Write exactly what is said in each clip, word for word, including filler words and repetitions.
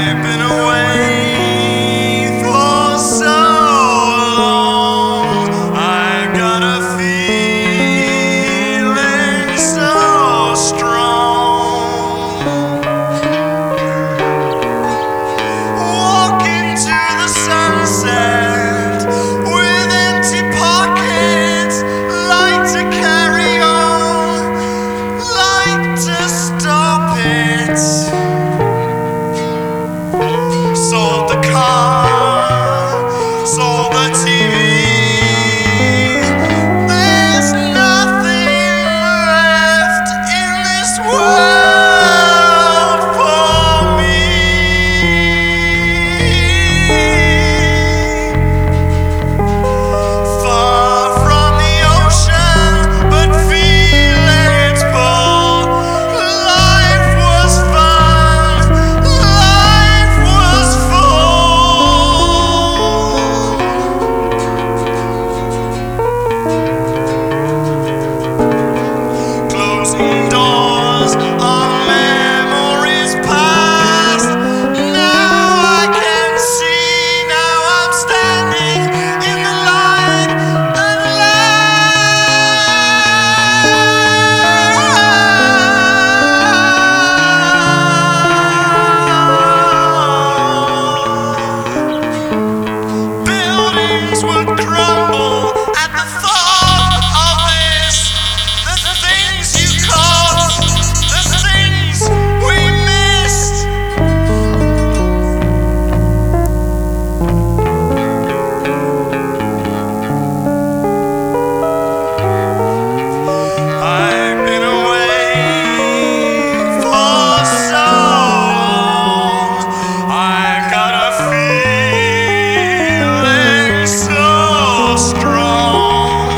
I've been away for so long. I've got a feeling so strong. Walk into the sunset with empty pockets, like to carry on, like to stop it. Sold the car, sold the T V. There's nothing left in this world for me. Far from the ocean, but feeling its pull. Life was fun, life was full. Closing doors on memories past. Now I can see, now I'm standing in the light of love. Buildings would crumble at the thought of this. The things you caused, the things we missed. I've been away for so long. I've got a feeling so strong.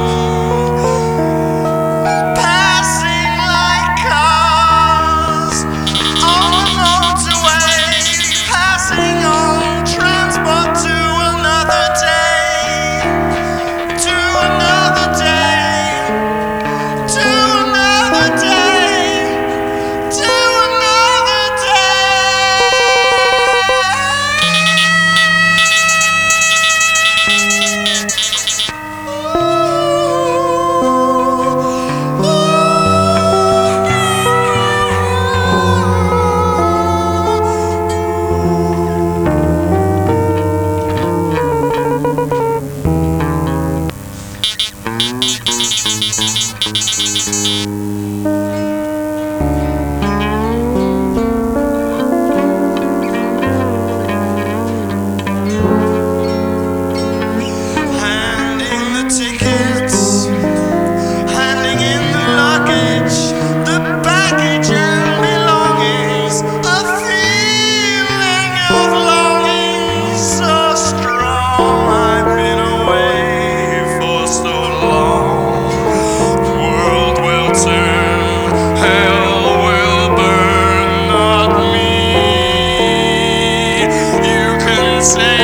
Passing like cars on the motorway, passing on transport to another day, to another day, to another day, to another handing the tickets, handing in the luggage, the baggage and belongings, a feeling of longing so strong. I've been away for so long. The world will turn, hell will burn, not me. You can say